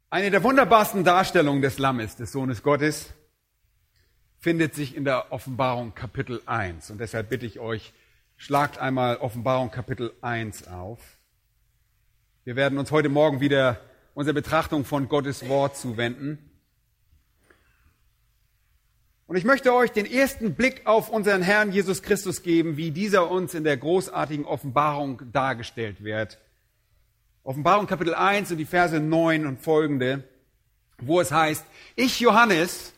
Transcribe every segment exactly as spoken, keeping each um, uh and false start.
Eine der wunderbarsten Darstellungen des Lammes, des Sohnes Gottes, findet sich in der Offenbarung Kapitel eins. Und deshalb bitte ich euch, schlagt einmal Offenbarung Kapitel eins auf. Wir werden uns heute Morgen wieder unserer Betrachtung von Gottes Wort zuwenden. Und ich möchte euch den ersten Blick auf unseren Herrn Jesus Christus geben, wie dieser uns in der großartigen Offenbarung dargestellt wird. Offenbarung Kapitel eins und die Verse neun und folgende, wo es heißt: Ich, Johannes,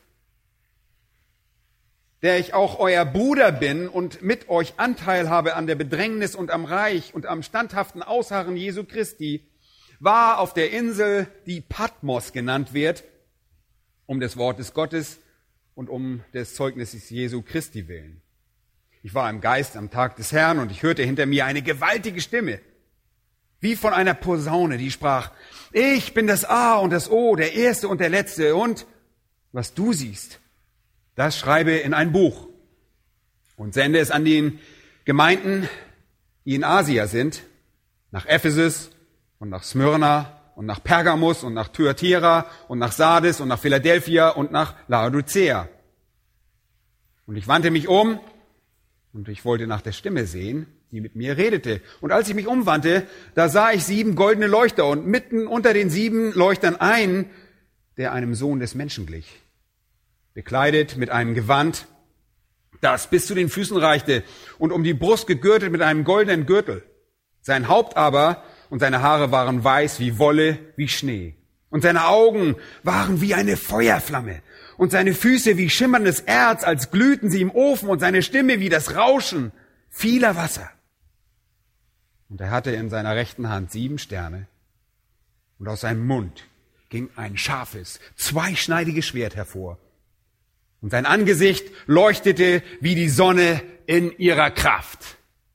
der ich auch euer Bruder bin und mit euch Anteil habe an der Bedrängnis und am Reich und am standhaften Ausharren Jesu Christi, war auf der Insel, die Patmos genannt wird, um des Wortes Gottes und um des Zeugnisses Jesu Christi willen. Ich war im Geist am Tag des Herrn und ich hörte hinter mir eine gewaltige Stimme, wie von einer Posaune, die sprach: Ich bin das A und das O, der Erste und der Letzte, und was du siehst, das schreibe in ein Buch und sende es an den Gemeinden, die in Asia sind, nach Ephesus und nach Smyrna und nach Pergamus und nach Thyatira und nach Sardis und nach Philadelphia und nach Laodicea. Und ich wandte mich um und ich wollte nach der Stimme sehen, die mit mir redete. Und als ich mich umwandte, da sah ich sieben goldene Leuchter und mitten unter den sieben Leuchtern einen, der einem Sohn des Menschen glich, bekleidet mit einem Gewand, das bis zu den Füßen reichte und um die Brust gegürtet mit einem goldenen Gürtel. Sein Haupt aber und seine Haare waren weiß wie Wolle, wie Schnee. Und seine Augen waren wie eine Feuerflamme und seine Füße wie schimmerndes Erz, als glühten sie im Ofen, und seine Stimme wie das Rauschen vieler Wasser. Und er hatte in seiner rechten Hand sieben Sterne, und aus seinem Mund ging ein scharfes, zweischneidiges Schwert hervor. Und sein Angesicht leuchtete wie die Sonne in ihrer Kraft.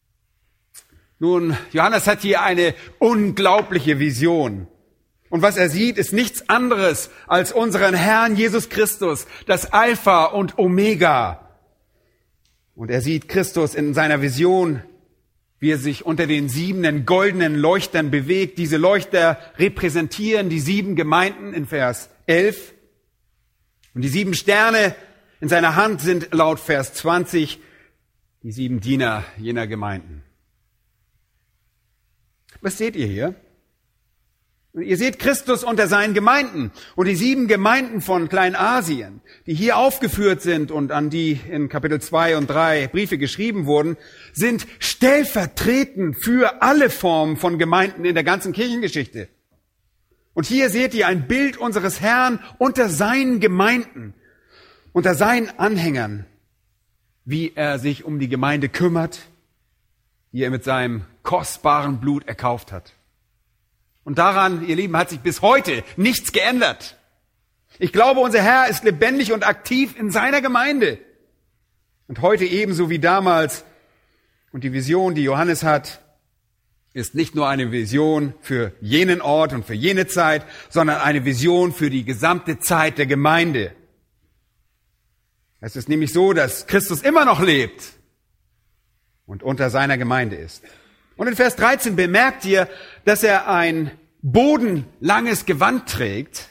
Nun, Johannes hat hier eine unglaubliche Vision. Und was er sieht, ist nichts anderes als unseren Herrn Jesus Christus, das Alpha und Omega. Und er sieht Christus in seiner Vision, wie er sich unter den sieben goldenen Leuchtern bewegt. Diese Leuchter repräsentieren die sieben Gemeinden in Vers elf. Und die sieben Sterne in seiner Hand sind laut Vers zwanzig die sieben Diener jener Gemeinden. Was seht ihr hier? Ihr seht Christus unter seinen Gemeinden und die sieben Gemeinden von Kleinasien, die hier aufgeführt sind und an die in Kapitel zwei und drei Briefe geschrieben wurden, sind stellvertretend für alle Formen von Gemeinden in der ganzen Kirchengeschichte. Und hier seht ihr ein Bild unseres Herrn unter seinen Gemeinden, unter seinen Anhängern, wie er sich um die Gemeinde kümmert, die er mit seinem kostbaren Blut erkauft hat. Und daran, ihr Lieben, hat sich bis heute nichts geändert. Ich glaube, unser Herr ist lebendig und aktiv in seiner Gemeinde. Und heute ebenso wie damals. Und die Vision, die Johannes hat, ist nicht nur eine Vision für jenen Ort und für jene Zeit, sondern eine Vision für die gesamte Zeit der Gemeinde. Es ist nämlich so, dass Christus immer noch lebt und unter seiner Gemeinde ist. Und in Vers dreizehn bemerkt ihr, dass er ein bodenlanges Gewand trägt,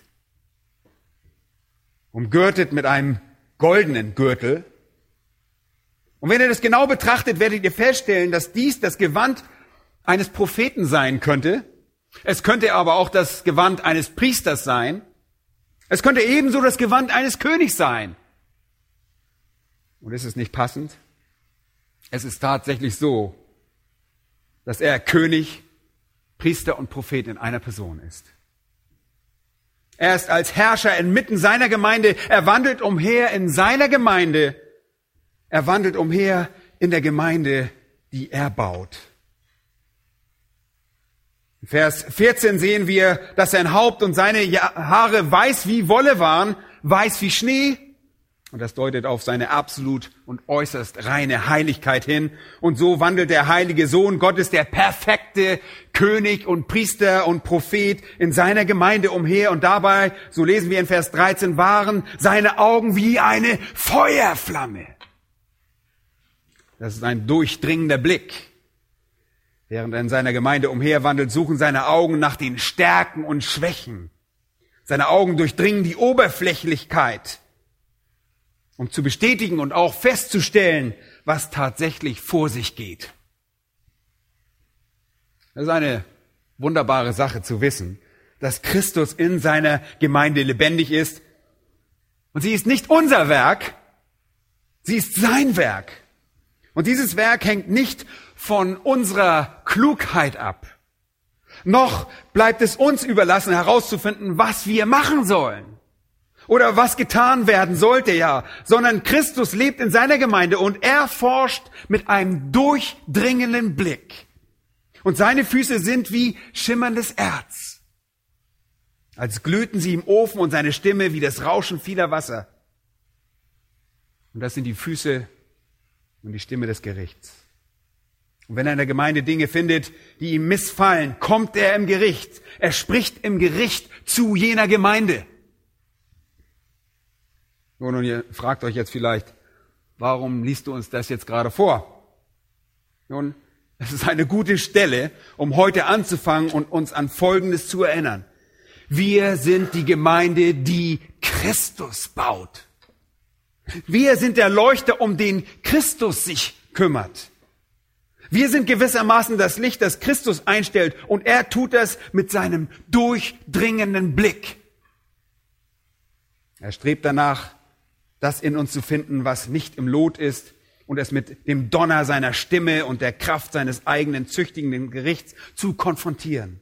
umgürtet mit einem goldenen Gürtel. Und wenn ihr das genau betrachtet, werdet ihr feststellen, dass dies das Gewand eines Propheten sein könnte. Es könnte aber auch das Gewand eines Priesters sein. Es könnte ebenso das Gewand eines Königs sein. Und ist es nicht passend? Es ist tatsächlich so, dass er König, Priester und Prophet in einer Person ist. Er ist als Herrscher inmitten seiner Gemeinde. Er wandelt umher in seiner Gemeinde. Er wandelt umher in der Gemeinde, die er baut. In Vers vierzehn sehen wir, dass sein Haupt und seine Haare weiß wie Wolle waren, weiß wie Schnee. Und das deutet auf seine absolut und äußerst reine Heiligkeit hin. Und so wandelt der heilige Sohn Gottes, der perfekte König und Priester und Prophet, in seiner Gemeinde umher. Und dabei, so lesen wir in Vers dreizehn, waren seine Augen wie eine Feuerflamme. Das ist ein durchdringender Blick. Während er in seiner Gemeinde umherwandelt, suchen seine Augen nach den Stärken und Schwächen. Seine Augen durchdringen die Oberflächlichkeit, um zu bestätigen und auch festzustellen, was tatsächlich vor sich geht. Das ist eine wunderbare Sache zu wissen, dass Christus in seiner Gemeinde lebendig ist. Und sie ist nicht unser Werk, sie ist sein Werk. Und dieses Werk hängt nicht von unserer Klugheit ab. Noch bleibt es uns überlassen, herauszufinden, was wir machen sollen. Oder was getan werden sollte, ja. Sondern Christus lebt in seiner Gemeinde und er forscht mit einem durchdringenden Blick. Und seine Füße sind wie schimmerndes Erz, als glühten sie im Ofen, und seine Stimme wie das Rauschen vieler Wasser. Und das sind die Füße und die Stimme des Gerichts. Und wenn er in der Gemeinde Dinge findet, die ihm missfallen, kommt er im Gericht. Er spricht im Gericht zu jener Gemeinde. Nun, und ihr fragt euch jetzt vielleicht, warum liest du uns das jetzt gerade vor? Nun, es ist eine gute Stelle, um heute anzufangen und uns an Folgendes zu erinnern. Wir sind die Gemeinde, die Christus baut. Wir sind der Leuchter, um den Christus sich kümmert. Wir sind gewissermaßen das Licht, das Christus einstellt, und er tut das mit seinem durchdringenden Blick. Er strebt danach, das in uns zu finden, was nicht im Lot ist, und es mit dem Donner seiner Stimme und der Kraft seines eigenen züchtigenden Gerichts zu konfrontieren.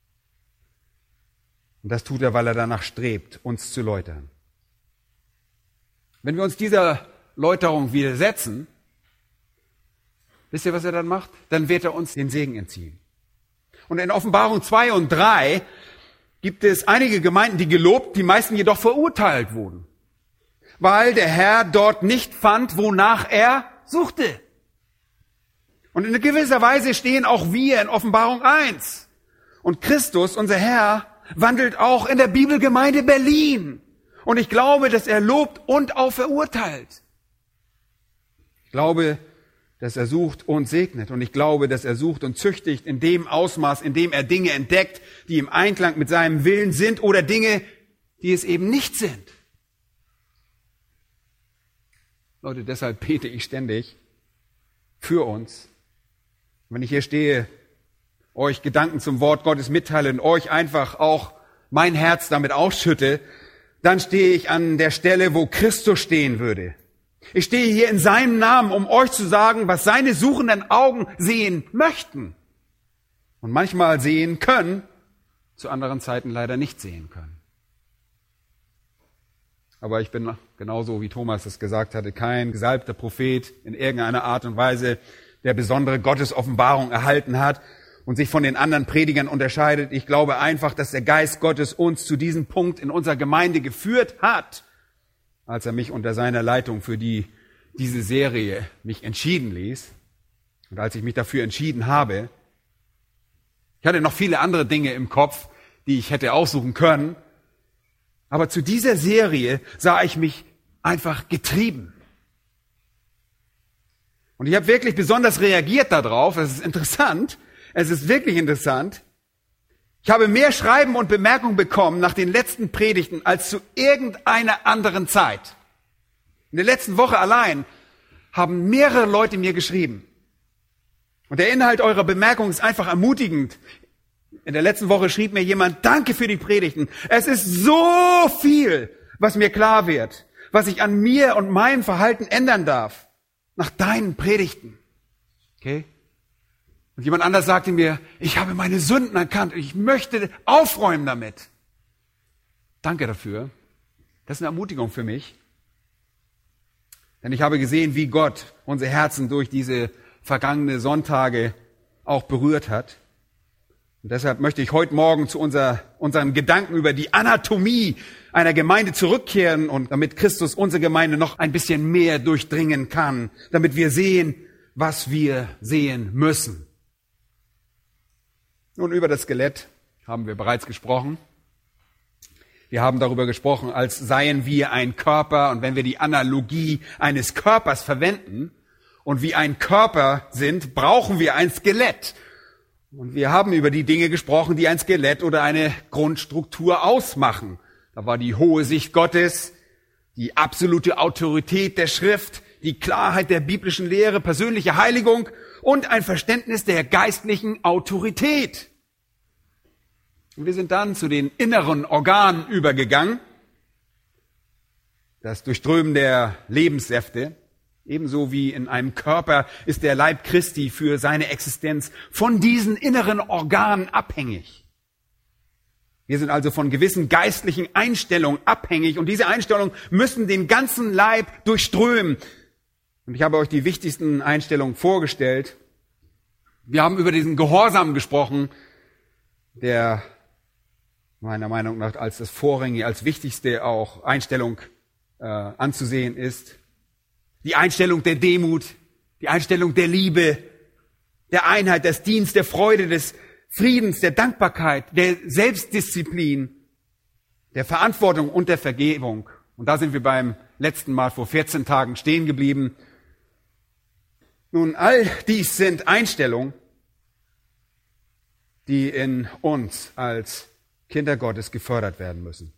Und das tut er, weil er danach strebt, uns zu läutern. Wenn wir uns dieser Läuterung widersetzen, wisst ihr, was er dann macht? Dann wird er uns den Segen entziehen. Und in Offenbarung zwei und drei gibt es einige Gemeinden, die gelobt, die meisten jedoch verurteilt wurden, weil der Herr dort nicht fand, wonach er suchte. Und in gewisser Weise stehen auch wir in Offenbarung eins. Und Christus, unser Herr, wandelt auch in der Bibelgemeinde Berlin. Und ich glaube, dass er lobt und auch verurteilt. Ich glaube, dass er sucht und segnet. Und ich glaube, dass er sucht und züchtigt in dem Ausmaß, in dem er Dinge entdeckt, die im Einklang mit seinem Willen sind, oder Dinge, die es eben nicht sind. Leute, deshalb bete ich ständig für uns. Wenn ich hier stehe, euch Gedanken zum Wort Gottes mitteile und euch einfach auch mein Herz damit ausschütte, dann stehe ich an der Stelle, wo Christus stehen würde. Ich stehe hier in seinem Namen, um euch zu sagen, was seine suchenden Augen sehen möchten und manchmal sehen können, zu anderen Zeiten leider nicht sehen können. Aber ich bin genauso, wie Thomas es gesagt hatte, kein gesalbter Prophet in irgendeiner Art und Weise, der besondere Gottesoffenbarung erhalten hat und sich von den anderen Predigern unterscheidet. Ich glaube einfach, dass der Geist Gottes uns zu diesem Punkt in unserer Gemeinde geführt hat, als er mich unter seiner Leitung für die, diese Serie mich entschieden ließ und als ich mich dafür entschieden habe. Ich hatte noch viele andere Dinge im Kopf, die ich hätte aussuchen können, aber zu dieser Serie sah ich mich einfach getrieben. Und ich habe wirklich besonders reagiert darauf. Es ist interessant. Es ist wirklich interessant. Ich habe mehr Schreiben und Bemerkungen bekommen nach den letzten Predigten als zu irgendeiner anderen Zeit. In der letzten Woche allein haben mehrere Leute mir geschrieben. Und der Inhalt eurer Bemerkung ist einfach ermutigend. In der letzten Woche schrieb mir jemand, danke für die Predigten. Es ist so viel, was mir klar wird, was ich an mir und meinem Verhalten ändern darf, nach deinen Predigten. Okay? Und jemand anders sagte mir, ich habe meine Sünden erkannt und ich möchte aufräumen damit. Danke dafür. Das ist eine Ermutigung für mich. Denn ich habe gesehen, wie Gott unsere Herzen durch diese vergangenen Sonntage auch berührt hat. Und deshalb möchte ich heute Morgen zu unser, unseren Gedanken über die Anatomie einer Gemeinde zurückkehren und damit Christus unsere Gemeinde noch ein bisschen mehr durchdringen kann, damit wir sehen, was wir sehen müssen. Nun, über das Skelett haben wir bereits gesprochen. Wir haben darüber gesprochen, als seien wir ein Körper, und wenn wir die Analogie eines Körpers verwenden und wie ein Körper sind, brauchen wir ein Skelett. Und wir haben über die Dinge gesprochen, die ein Skelett oder eine Grundstruktur ausmachen. Da war die hohe Sicht Gottes, die absolute Autorität der Schrift, die Klarheit der biblischen Lehre, persönliche Heiligung und ein Verständnis der geistlichen Autorität. Und wir sind dann zu den inneren Organen übergegangen. Das Durchströmen der Lebenssäfte, ebenso wie in einem Körper ist der Leib Christi für seine Existenz von diesen inneren Organen abhängig. Wir sind also von gewissen geistlichen Einstellungen abhängig und diese Einstellungen müssen den ganzen Leib durchströmen. Und ich habe euch die wichtigsten Einstellungen vorgestellt. Wir haben über diesen Gehorsam gesprochen, der meiner Meinung nach als das vorrangige, als wichtigste auch Einstellung äh, anzusehen ist. Die Einstellung der Demut, die Einstellung der Liebe, der Einheit, des Dienstes, der Freude, des Friedens, der Dankbarkeit, der Selbstdisziplin, der Verantwortung und der Vergebung. Und da sind wir beim letzten Mal vor vierzehn Tagen stehen geblieben. Nun, all dies sind Einstellungen, die in uns als Kinder Gottes gefördert werden müssen.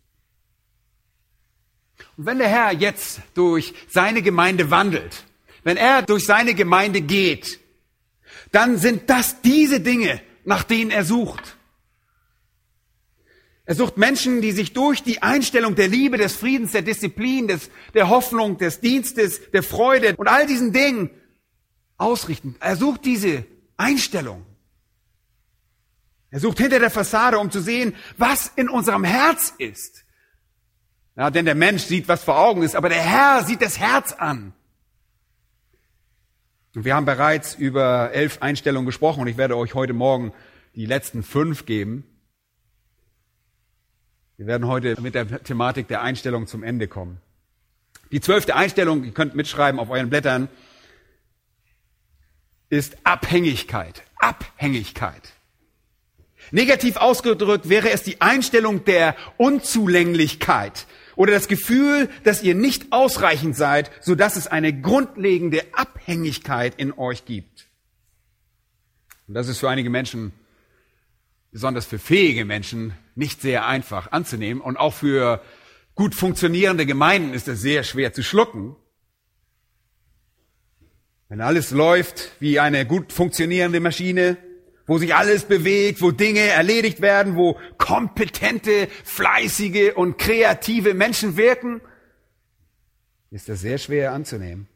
Und wenn der Herr jetzt durch seine Gemeinde wandelt, wenn er durch seine Gemeinde geht, dann sind das diese Dinge, nach denen er sucht. Er sucht Menschen, die sich durch die Einstellung der Liebe, des Friedens, der Disziplin, des, der Hoffnung, des Dienstes, der Freude und all diesen Dingen ausrichten. Er sucht diese Einstellung. Er sucht hinter der Fassade, um zu sehen, was in unserem Herz ist. Ja, denn der Mensch sieht, was vor Augen ist, aber der Herr sieht das Herz an. Und wir haben bereits über elf Einstellungen gesprochen und ich werde euch heute Morgen die letzten fünf geben. Wir werden heute mit der Thematik der Einstellung zum Ende kommen. Die zwölfte Einstellung, ihr könnt mitschreiben auf euren Blättern, ist Abhängigkeit. Abhängigkeit. Negativ ausgedrückt wäre es die Einstellung der Unzulänglichkeit oder das Gefühl, dass ihr nicht ausreichend seid, sodass es eine grundlegende Abhängigkeit in euch gibt. Und das ist für einige Menschen, besonders für fähige Menschen, nicht sehr einfach anzunehmen. Und auch für gut funktionierende Gemeinden ist es sehr schwer zu schlucken. Wenn alles läuft wie eine gut funktionierende Maschine, wo sich alles bewegt, wo Dinge erledigt werden, wo kompetente, fleißige und kreative Menschen wirken, ist das sehr schwer anzunehmen.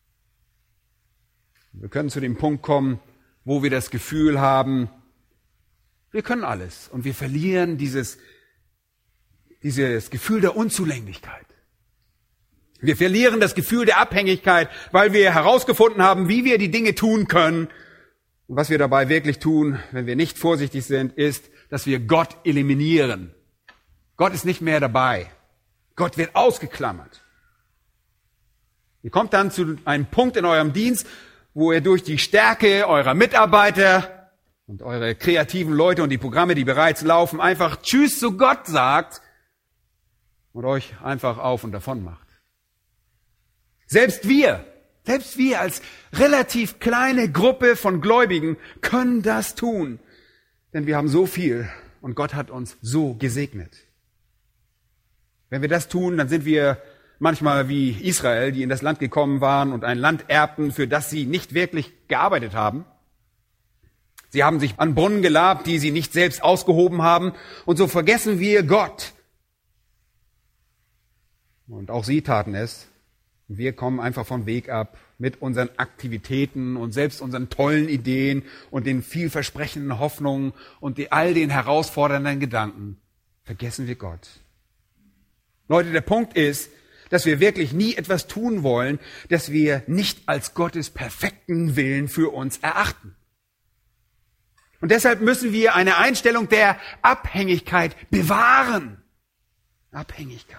Wir können zu dem Punkt kommen, wo wir das Gefühl haben, wir können alles und wir verlieren dieses, dieses Gefühl der Unzulänglichkeit. Wir verlieren das Gefühl der Abhängigkeit, weil wir herausgefunden haben, wie wir die Dinge tun können. Und was wir dabei wirklich tun, wenn wir nicht vorsichtig sind, ist, dass wir Gott eliminieren. Gott ist nicht mehr dabei. Gott wird ausgeklammert. Ihr kommt dann zu einem Punkt in eurem Dienst, wo ihr durch die Stärke eurer Mitarbeiter und eure kreativen Leute und die Programme, die bereits laufen, einfach Tschüss zu Gott sagt und euch einfach auf und davon macht. Selbst wir, selbst wir als relativ kleine Gruppe von Gläubigen können das tun. Denn wir haben so viel und Gott hat uns so gesegnet. Wenn wir das tun, dann sind wir manchmal wie Israel, die in das Land gekommen waren und ein Land erbten, für das sie nicht wirklich gearbeitet haben. Sie haben sich an Brunnen gelabt, die sie nicht selbst ausgehoben haben. Und so vergessen wir Gott. Und auch sie taten es. Wir kommen einfach vom Weg ab mit unseren Aktivitäten und selbst unseren tollen Ideen und den vielversprechenden Hoffnungen und die, all den herausfordernden Gedanken. Vergessen wir Gott. Leute, der Punkt ist, dass wir wirklich nie etwas tun wollen, das wir nicht als Gottes perfekten Willen für uns erachten. Und deshalb müssen wir eine Einstellung der Abhängigkeit bewahren. Abhängigkeit.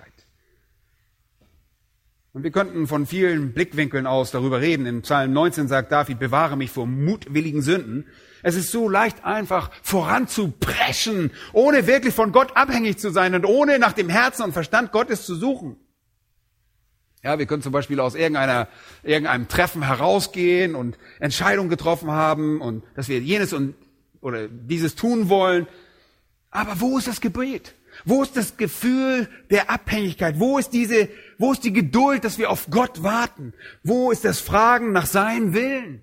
Und wir könnten von vielen Blickwinkeln aus darüber reden. In Psalm neunzehn sagt David, bewahre mich vor mutwilligen Sünden. Es ist so leicht einfach voranzupreschen, ohne wirklich von Gott abhängig zu sein und ohne nach dem Herzen und Verstand Gottes zu suchen. Ja, wir können zum Beispiel aus irgendeiner, irgendeinem Treffen herausgehen und Entscheidungen getroffen haben und dass wir jenes und oder dieses tun wollen. Aber wo ist das Gebet? Wo ist das Gefühl der Abhängigkeit? Wo ist diese, wo ist die Geduld, dass wir auf Gott warten? Wo ist das Fragen nach seinem Willen?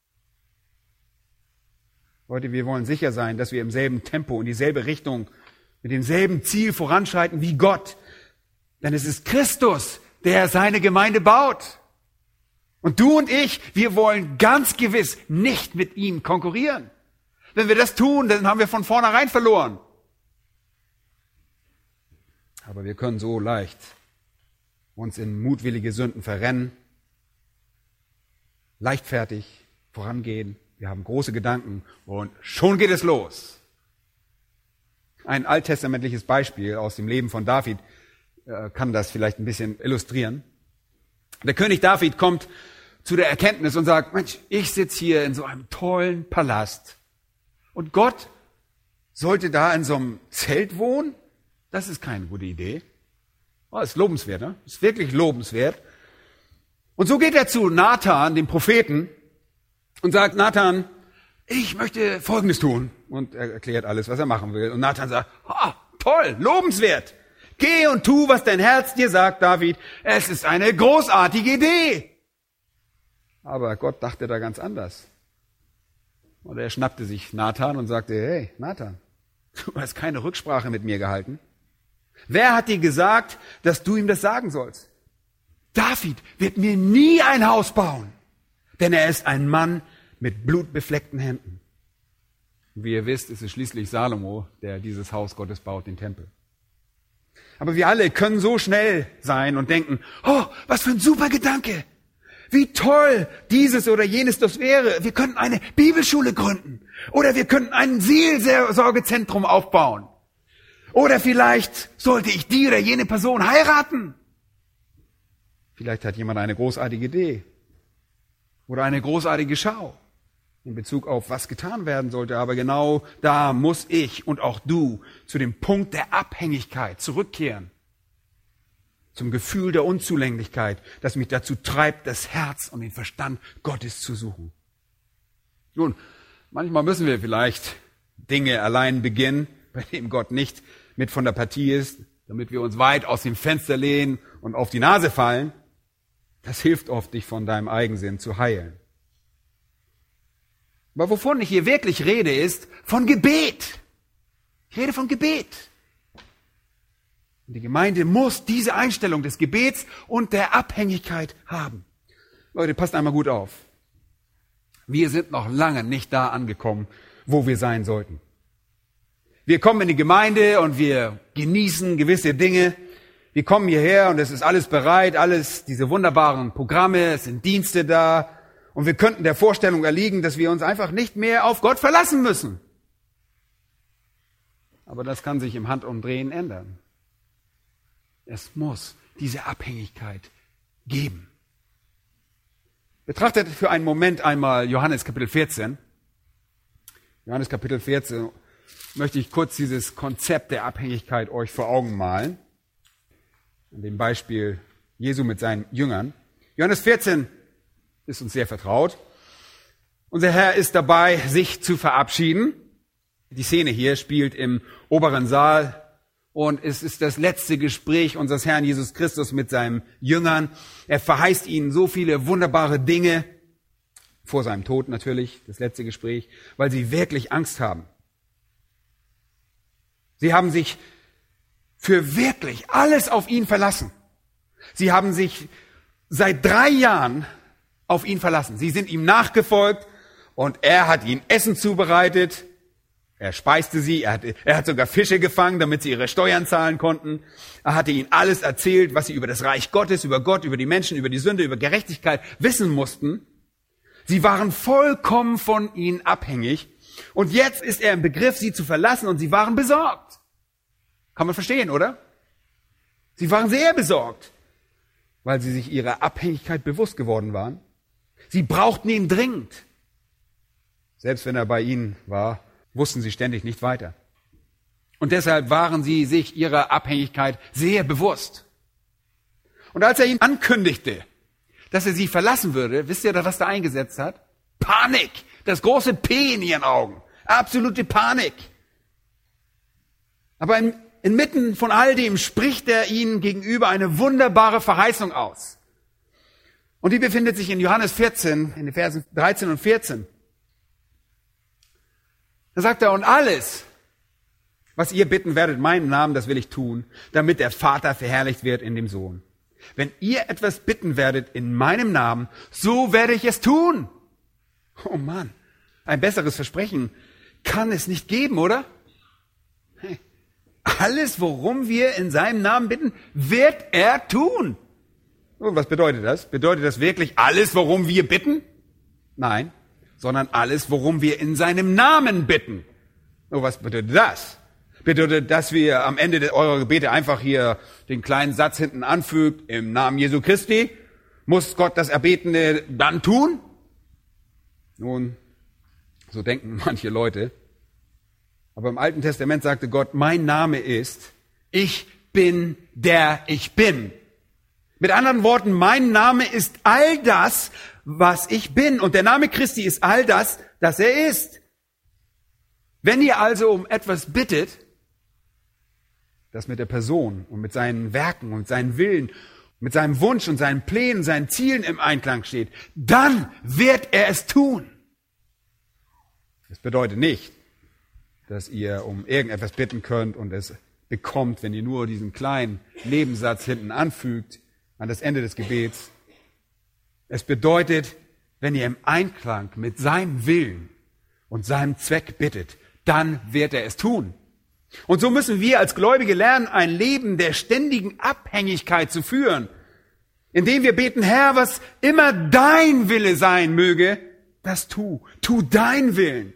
Leute, wir wollen sicher sein, dass wir im selben Tempo, in dieselbe Richtung, mit demselben Ziel voranschreiten wie Gott. Denn es ist Christus, der seine Gemeinde baut. Und du und ich, wir wollen ganz gewiss nicht mit ihm konkurrieren. Wenn wir das tun, dann haben wir von vornherein verloren. Aber wir können so leicht uns in mutwillige Sünden verrennen, leichtfertig vorangehen. Wir haben große Gedanken und schon geht es los. Ein alttestamentliches Beispiel aus dem Leben von David äh, kann das vielleicht ein bisschen illustrieren. Der König David kommt zu der Erkenntnis und sagt, Mensch, ich sitze hier in so einem tollen Palast und Gott sollte da in so einem Zelt wohnen? Das ist keine gute Idee. Oh, ist lobenswert, ne? Ist wirklich lobenswert. Und so geht er zu Nathan, dem Propheten, und sagt, Nathan, ich möchte Folgendes tun. Und er erklärt alles, was er machen will. Und Nathan sagt, ah, toll, lobenswert. Geh und tu, was dein Herz dir sagt, David. Es ist eine großartige Idee. Aber Gott dachte da ganz anders. Und er schnappte sich Nathan und sagte, hey, Nathan, du hast keine Rücksprache mit mir gehalten. Wer hat dir gesagt, dass du ihm das sagen sollst? David wird mir nie ein Haus bauen, denn er ist ein Mann mit blutbefleckten Händen. Wie ihr wisst, ist es schließlich Salomo, der dieses Haus Gottes baut, den Tempel. Aber wir alle können so schnell sein und denken, oh, was für ein super Gedanke. Wie toll dieses oder jenes das wäre. Wir könnten eine Bibelschule gründen. Oder wir könnten ein Seelsorgezentrum aufbauen. Oder vielleicht sollte ich die oder jene Person heiraten. Vielleicht hat jemand eine großartige Idee. Oder eine großartige Schau in Bezug auf, was getan werden sollte. Aber genau da muss ich und auch du zu dem Punkt der Abhängigkeit zurückkehren. Zum Gefühl der Unzulänglichkeit, das mich dazu treibt, das Herz und den Verstand Gottes zu suchen. Nun, manchmal müssen wir vielleicht Dinge allein beginnen, bei denen Gott nicht mit von der Partie ist, damit wir uns weit aus dem Fenster lehnen und auf die Nase fallen. Das hilft oft, dich von deinem Eigensinn zu heilen. Aber wovon ich hier wirklich rede, ist von Gebet. Ich rede von Gebet. Und die Gemeinde muss diese Einstellung des Gebets und der Abhängigkeit haben. Leute, passt einmal gut auf. Wir sind noch lange nicht da angekommen, wo wir sein sollten. Wir kommen in die Gemeinde und wir genießen gewisse Dinge. Wir kommen hierher und es ist alles bereit, alles, diese wunderbaren Programme, es sind Dienste da. Und wir könnten der Vorstellung erliegen, dass wir uns einfach nicht mehr auf Gott verlassen müssen. Aber das kann sich im Handumdrehen ändern. Es muss diese Abhängigkeit geben. Betrachtet für einen Moment einmal Johannes Kapitel vierzehn. Johannes Kapitel vierzehn möchte ich kurz dieses Konzept der Abhängigkeit euch vor Augen malen. An dem Beispiel Jesu mit seinen Jüngern. Johannes vierzehn ist uns sehr vertraut. Unser Herr ist dabei, sich zu verabschieden. Die Szene hier spielt im oberen Saal und es ist das letzte Gespräch unseres Herrn Jesus Christus mit seinen Jüngern. Er verheißt ihnen so viele wunderbare Dinge, vor seinem Tod natürlich, das letzte Gespräch, weil sie wirklich Angst haben. Sie haben sich für wirklich alles auf ihn verlassen. Sie haben sich seit drei Jahren auf ihn verlassen. Sie sind ihm nachgefolgt und er hat ihnen Essen zubereitet. Er speiste sie, er hat, er hat sogar Fische gefangen, damit sie ihre Steuern zahlen konnten. Er hatte ihnen alles erzählt, was sie über das Reich Gottes, über Gott, über die Menschen, über die Sünde, über Gerechtigkeit wissen mussten. Sie waren vollkommen von ihnen abhängig. Und jetzt ist er im Begriff, sie zu verlassen und sie waren besorgt. Kann man verstehen, oder? Sie waren sehr besorgt, weil sie sich ihrer Abhängigkeit bewusst geworden waren. Sie brauchten ihn dringend. Selbst wenn er bei ihnen war, wussten sie ständig nicht weiter. Und deshalb waren sie sich ihrer Abhängigkeit sehr bewusst. Und als er ihnen ankündigte, dass er sie verlassen würde, wisst ihr, was da eingesetzt hat? Panik. Das große P in ihren Augen. Absolute Panik. Aber im inmitten von all dem spricht er ihnen gegenüber eine wunderbare Verheißung aus. Und die befindet sich in Johannes vierzehn, in den Versen dreizehn und vierzehn. Da sagt er, und alles, was ihr bitten werdet, in meinem Namen, das will ich tun, damit der Vater verherrlicht wird in dem Sohn. Wenn ihr etwas bitten werdet in meinem Namen, so werde ich es tun. Oh Mann, ein besseres Versprechen kann es nicht geben, oder? Hey, alles, worum wir in seinem Namen bitten, wird er tun. Und was bedeutet das? Bedeutet das wirklich alles, worum wir bitten? Nein, sondern alles, worum wir in seinem Namen bitten. Und was bedeutet das? Bedeutet, dass wir am Ende eurer Gebete einfach hier den kleinen Satz hinten anfügt, im Namen Jesu Christi, muss Gott das Erbetene dann tun? Nun, so denken manche Leute. Aber im Alten Testament sagte Gott, mein Name ist, ich bin der ich bin. Mit anderen Worten, mein Name ist all das, was ich bin. Und der Name Christi ist all das, das er ist. Wenn ihr also um etwas bittet, das mit der Person und mit seinen Werken und seinen Willen, mit seinem Wunsch und seinen Plänen, seinen Zielen im Einklang steht, dann wird er es tun. Das bedeutet nicht, dass ihr um irgendetwas bitten könnt und es bekommt, wenn ihr nur diesen kleinen Nebensatz hinten anfügt an das Ende des Gebets. Es bedeutet, wenn ihr im Einklang mit seinem Willen und seinem Zweck bittet, dann wird er es tun. Und so müssen wir als Gläubige lernen, ein Leben der ständigen Abhängigkeit zu führen, indem wir beten, Herr, was immer dein Wille sein möge, das tu. Tu dein Willen.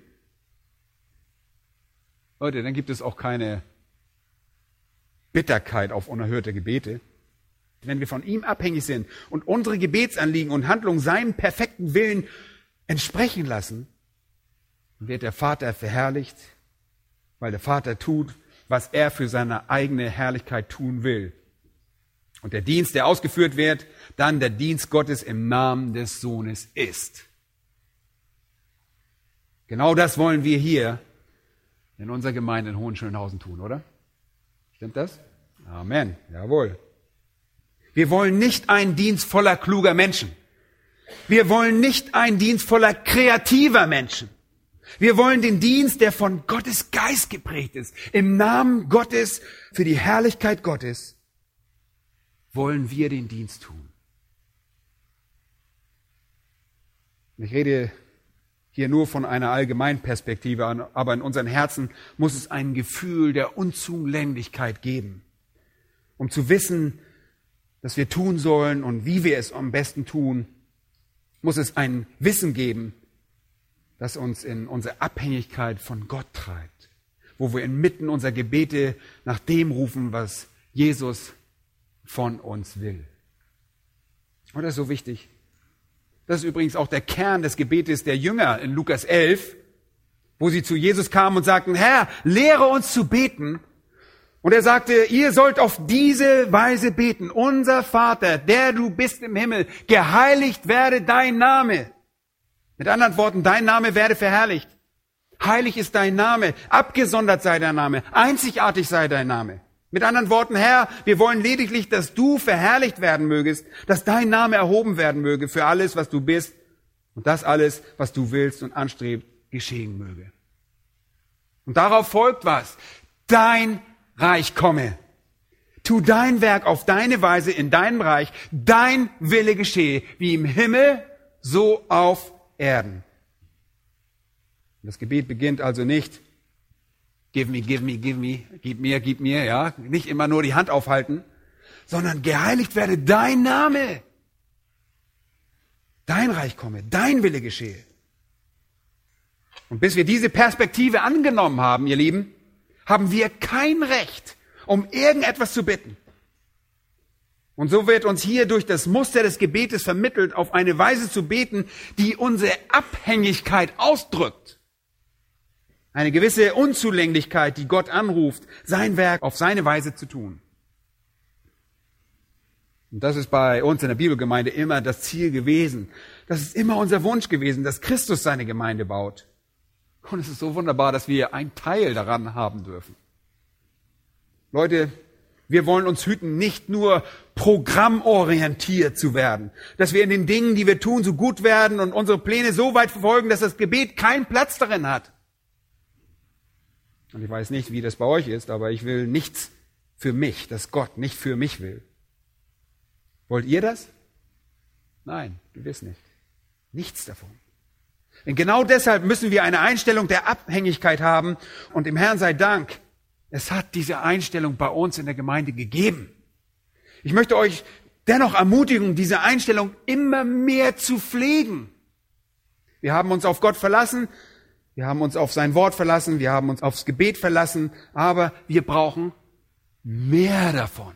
Leute, dann gibt es auch keine Bitterkeit auf unerhörte Gebete. Wenn wir von ihm abhängig sind und unsere Gebetsanliegen und Handlungen seinem perfekten Willen entsprechen lassen, wird der Vater verherrlicht, weil der Vater tut, was er für seine eigene Herrlichkeit tun will. Und der Dienst, der ausgeführt wird, dann der Dienst Gottes im Namen des Sohnes ist. Genau das wollen wir hier in unserer Gemeinde in Hohenschönhausen tun, oder? Stimmt das? Amen. Jawohl. Wir wollen nicht einen Dienst voller kluger Menschen. Wir wollen nicht einen Dienst voller kreativer Menschen. Wir wollen den Dienst, der von Gottes Geist geprägt ist. Im Namen Gottes, für die Herrlichkeit Gottes, wollen wir den Dienst tun. Ich rede hier nur von einer allgemeinen Perspektive, aber in unseren Herzen muss es ein Gefühl der Unzulänglichkeit geben, um zu wissen, dass wir tun sollen und wie wir es am besten tun, muss es ein Wissen geben, das uns in unsere Abhängigkeit von Gott treibt, wo wir inmitten unserer Gebete nach dem rufen, was Jesus von uns will. Und das ist so wichtig. Das ist übrigens auch der Kern des Gebetes der Jünger in Lukas elf, wo sie zu Jesus kamen und sagten, Herr, lehre uns zu beten. Und er sagte, ihr sollt auf diese Weise beten. Unser Vater, der du bist im Himmel, geheiligt werde dein Name. Mit anderen Worten, dein Name werde verherrlicht. Heilig ist dein Name, abgesondert sei dein Name, einzigartig sei dein Name. Mit anderen Worten, Herr, wir wollen lediglich, dass du verherrlicht werden mögest, dass dein Name erhoben werden möge für alles, was du bist und das alles, was du willst und anstrebst, geschehen möge. Und darauf folgt was? Dein Reich komme. Tu dein Werk auf deine Weise in deinem Reich, dein Wille geschehe, wie im Himmel, so auf Erden. Das Gebet beginnt also nicht, give me, give me, give me, gib mir, gib mir, ja, nicht immer nur die Hand aufhalten, sondern geheiligt werde dein Name. Dein Reich komme, dein Wille geschehe. Und bis wir diese Perspektive angenommen haben, ihr Lieben, haben wir kein Recht, um irgendetwas zu bitten. Und so wird uns hier durch das Muster des Gebetes vermittelt, auf eine Weise zu beten, die unsere Abhängigkeit ausdrückt. Eine gewisse Unzulänglichkeit, die Gott anruft, sein Werk auf seine Weise zu tun. Und das ist bei uns in der Bibelgemeinde immer das Ziel gewesen. Das ist immer unser Wunsch gewesen, dass Christus seine Gemeinde baut. Und es ist so wunderbar, dass wir einen Teil daran haben dürfen. Leute, wir wollen uns hüten, nicht nur programmorientiert zu werden, dass wir in den Dingen, die wir tun, so gut werden und unsere Pläne so weit verfolgen, dass das Gebet keinen Platz darin hat. Und ich weiß nicht, wie das bei euch ist, aber ich will nichts für mich, dass Gott nicht für mich will. Wollt ihr das? Nein, gewiss nicht. Nichts davon. Und genau deshalb müssen wir eine Einstellung der Abhängigkeit haben und dem Herrn sei Dank, es hat diese Einstellung bei uns in der Gemeinde gegeben. Ich möchte euch dennoch ermutigen, diese Einstellung immer mehr zu pflegen. Wir haben uns auf Gott verlassen, wir haben uns auf sein Wort verlassen, wir haben uns aufs Gebet verlassen, aber wir brauchen mehr davon.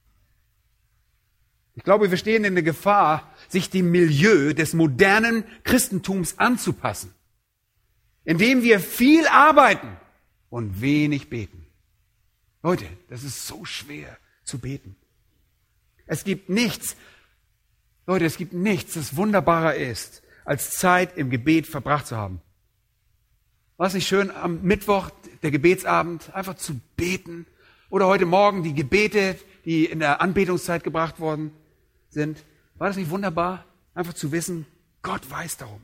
Ich glaube, wir stehen in der Gefahr, sich dem Milieu des modernen Christentums anzupassen, indem wir viel arbeiten und wenig beten. Leute, das ist so schwer zu beten. Es gibt nichts, Leute, es gibt nichts, das wunderbarer ist, als Zeit im Gebet verbracht zu haben. War es nicht schön, am Mittwoch, der Gebetsabend, einfach zu beten? Oder heute Morgen die Gebete, die in der Anbetungszeit gebracht worden sind. War das nicht wunderbar, einfach zu wissen, Gott weiß darum.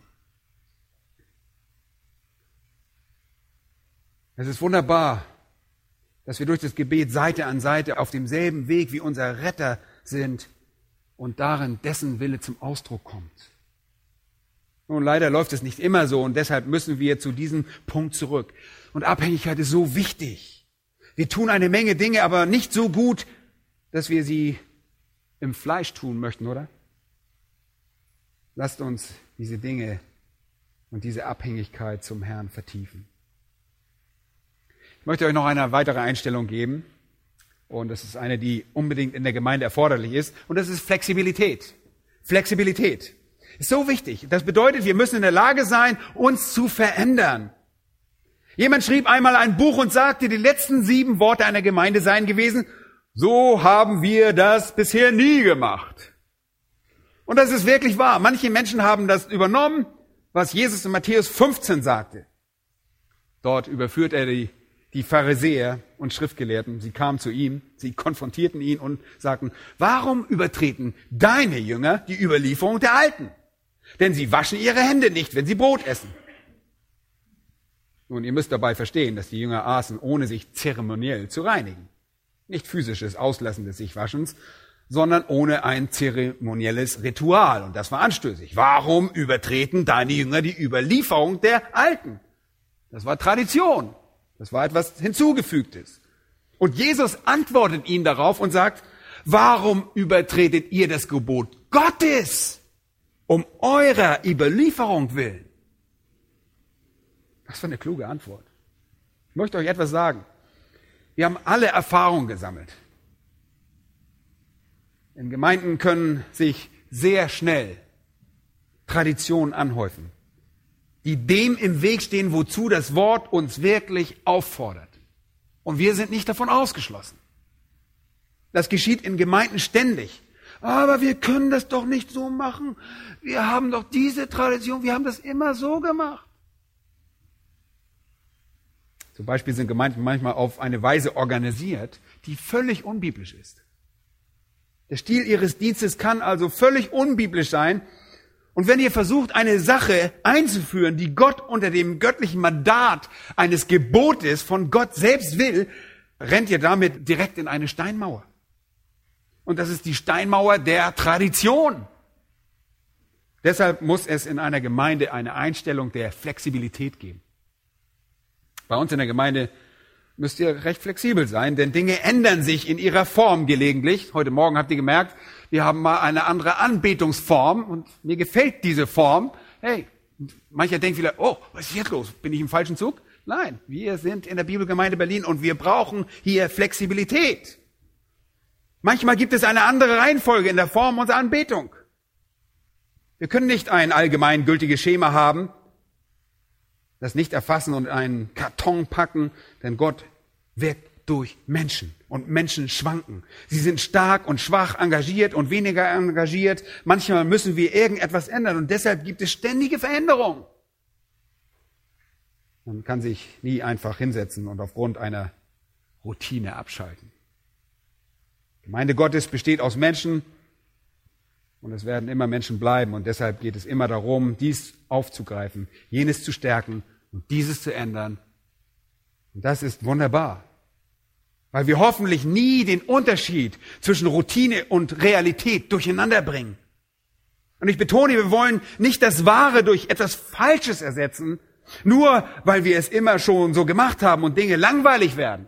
Es ist wunderbar, dass wir durch das Gebet Seite an Seite auf demselben Weg wie unser Retter sind und darin dessen Wille zum Ausdruck kommt. Nun, leider läuft es nicht immer so und deshalb müssen wir zu diesem Punkt zurück. Und Abhängigkeit ist so wichtig. Wir tun eine Menge Dinge, aber nicht so gut, dass wir sie im Fleisch tun möchten, oder? Lasst uns diese Dinge und diese Abhängigkeit zum Herrn vertiefen. Ich möchte euch noch eine weitere Einstellung geben. Und das ist eine, die unbedingt in der Gemeinde erforderlich ist. Und das ist Flexibilität. Flexibilität ist so wichtig. Das bedeutet, wir müssen in der Lage sein, uns zu verändern. Jemand schrieb einmal ein Buch und sagte, die letzten sieben Worte einer Gemeinde seien gewesen, so haben wir das bisher nie gemacht. Und das ist wirklich wahr. Manche Menschen haben das übernommen, was Jesus in Matthäus fünfzehn sagte. Dort überführt er die Die Pharisäer und Schriftgelehrten, sie kamen zu ihm, sie konfrontierten ihn und sagten, warum übertreten deine Jünger die Überlieferung der Alten? Denn sie waschen ihre Hände nicht, wenn sie Brot essen. Nun, ihr müsst dabei verstehen, dass die Jünger aßen, ohne sich zeremoniell zu reinigen. Nicht physisches Auslassen des Sichwaschens, sondern ohne ein zeremonielles Ritual. Und das war anstößig. Warum übertreten deine Jünger die Überlieferung der Alten? Das war Tradition. Das war etwas Hinzugefügtes. Und Jesus antwortet ihnen darauf und sagt, warum übertretet ihr das Gebot Gottes um eurer Überlieferung willen? Was für eine kluge Antwort. Ich möchte euch etwas sagen. Wir haben alle Erfahrungen gesammelt. In Gemeinden können sich sehr schnell Traditionen anhäufen, die dem im Weg stehen, wozu das Wort uns wirklich auffordert. Und wir sind nicht davon ausgeschlossen. Das geschieht in Gemeinden ständig. Aber wir können das doch nicht so machen. Wir haben doch diese Tradition, wir haben das immer so gemacht. Zum Beispiel sind Gemeinden manchmal auf eine Weise organisiert, die völlig unbiblisch ist. Der Stil ihres Dienstes kann also völlig unbiblisch sein. Und wenn ihr versucht, eine Sache einzuführen, die Gott unter dem göttlichen Mandat eines Gebotes von Gott selbst will, rennt ihr damit direkt in eine Steinmauer. Und das ist die Steinmauer der Tradition. Deshalb muss es in einer Gemeinde eine Einstellung der Flexibilität geben. Bei uns in der Gemeinde müsst ihr recht flexibel sein, denn Dinge ändern sich in ihrer Form gelegentlich. Heute Morgen habt ihr gemerkt, wir haben mal eine andere Anbetungsform und mir gefällt diese Form. Hey, mancher denkt vielleicht, oh, was ist jetzt los? Bin ich im falschen Zug? Nein, wir sind in der Bibelgemeinde Berlin und wir brauchen hier Flexibilität. Manchmal gibt es eine andere Reihenfolge in der Form unserer Anbetung. Wir können nicht ein allgemein gültiges Schema haben, das nicht erfassen und einen Karton packen, denn Gott wirkt durch Menschen und Menschen schwanken. Sie sind stark und schwach, engagiert und weniger engagiert. Manchmal müssen wir irgendetwas ändern und deshalb gibt es ständige Veränderungen. Man kann sich nie einfach hinsetzen und aufgrund einer Routine abschalten. Gemeinde Gottes besteht aus Menschen und es werden immer Menschen bleiben. Und deshalb geht es immer darum, dies aufzugreifen, jenes zu stärken und dieses zu ändern. Und das ist wunderbar, weil wir hoffentlich nie den Unterschied zwischen Routine und Realität durcheinander bringen. Und ich betone, wir wollen nicht das Wahre durch etwas Falsches ersetzen, nur weil wir es immer schon so gemacht haben und Dinge langweilig werden.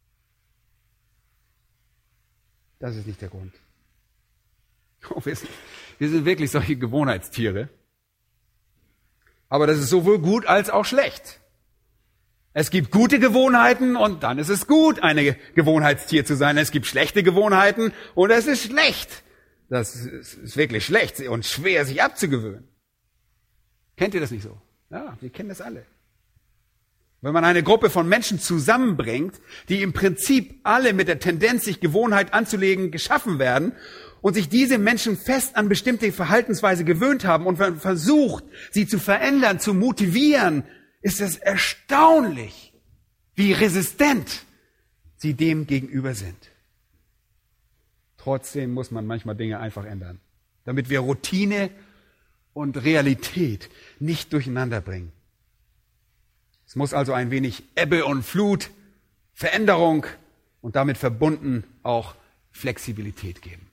Das ist nicht der Grund. Oh, wir, sind, wir sind wirklich solche Gewohnheitstiere. Aber das ist sowohl gut als auch schlecht. Es gibt gute Gewohnheiten und dann ist es gut, ein Gewohnheitstier zu sein. Es gibt schlechte Gewohnheiten und es ist schlecht. Das ist wirklich schlecht und schwer, sich abzugewöhnen. Kennt ihr das nicht so? Ja, wir kennen das alle. Wenn man eine Gruppe von Menschen zusammenbringt, die im Prinzip alle mit der Tendenz, sich Gewohnheit anzulegen, geschaffen werden und sich diese Menschen fest an bestimmte Verhaltensweise gewöhnt haben und man versucht, sie zu verändern, zu motivieren, ist es erstaunlich, wie resistent sie dem gegenüber sind. Trotzdem muss man manchmal Dinge einfach ändern, damit wir Routine und Realität nicht durcheinander bringen. Es muss also ein wenig Ebbe und Flut, Veränderung und damit verbunden auch Flexibilität geben.